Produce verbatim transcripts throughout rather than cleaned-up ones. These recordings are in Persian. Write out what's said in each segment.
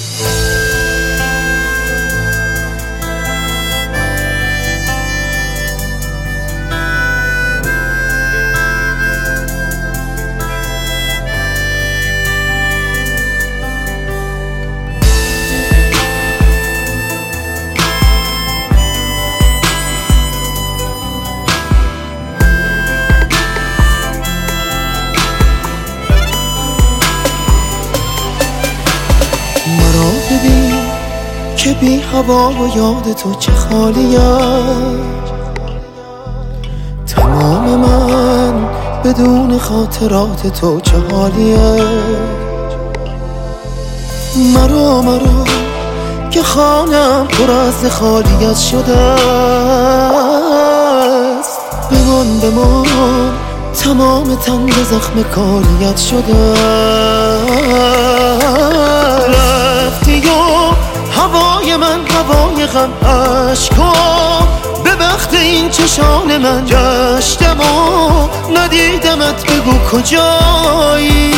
مرا ببین که بی هوا و یاد تو چه خالیه، تمام من بدون خاطرات تو چه حالیه. مرا مرا که خانم پر از خالیت شده است، بمان بمان تمام تن به زخم کاریت شده. رفتی و هوای من هوای غم عشقا به بخت این چشان من گشتم و ندیدمت، بگو کجایی.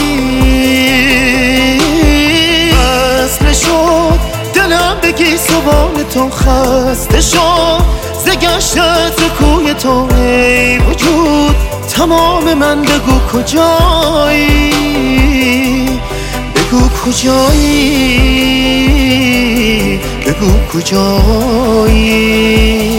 اصل شد دلم بگی سوال تو خسته شد ز گشتت ز کوی تو ای وجود تمام من، بگو کجایی، بگو کجایی، بگو کجایی.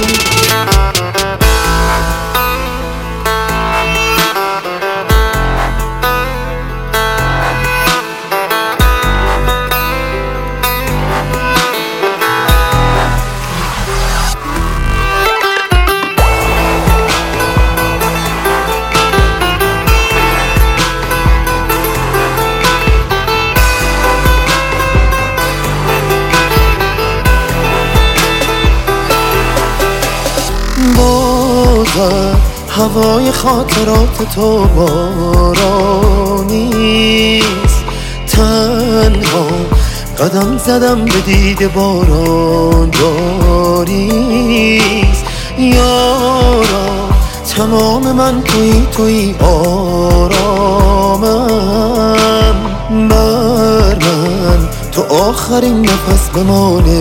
بازم هوای خاطرات تو بارانیست، تنها قدم زدم به دید باران داریست. یارا تمام من توی توی آرامم، بر من تو آخرین نفس بمانه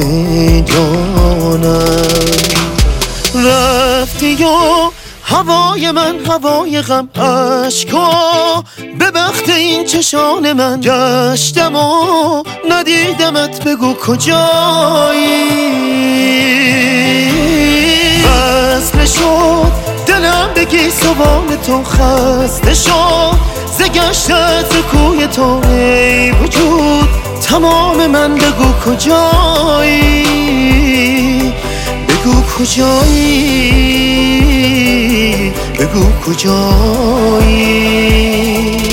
جانم. رفتی و هوای من هوای غم عشقا به بخت این چشان من گشتم و ندیدمت، بگو کجایی. اصل شد دلم بگی سوال تو خسته شد ز گشتت ز کوی تو ای وجود تمام من، بگو کجایی، بگو کجایی، بگو کجایی.